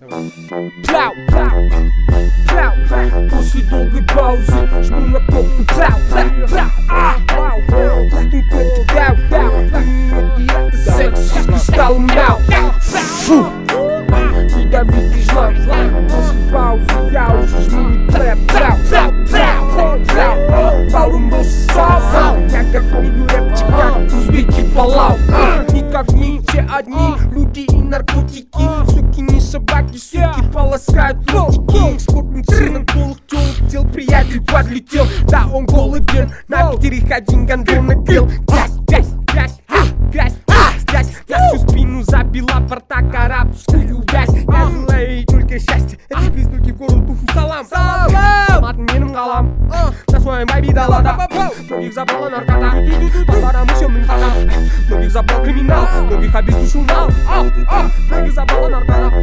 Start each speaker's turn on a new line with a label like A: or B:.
A: Пляу, пляу, пляу. После долгой паузы жму на кнопку пляу, пляу, пляу. Пусть кнопку пляу, пляу. И это секс стал мяу. Фу. Ядовитый жлам. После паузы я уже жму пляу, пляу, пляу, пляу. Порумбался сал. Я как милый рэпчик, как узбеки Палау. Никак не все одни люди и наркотики. Суки не собаки, суки полоскают лотики. Скотный сын голых тёлок тел, приятель подлетел. Да, он голоден, на Питере один гандон напел. Грязь, грязь, грязь, грязь, грязь. Я всю спину забила в ртак арабскую грязь. Я желаю только счастья, эти близнуки в гору туфу салам. Салам, менің қалам, на своем байби далада. Многих забрала наркота, балдарам үшемнің қадам. Многих забрал криминал, многих обездушил нал. Многих забрала наркота,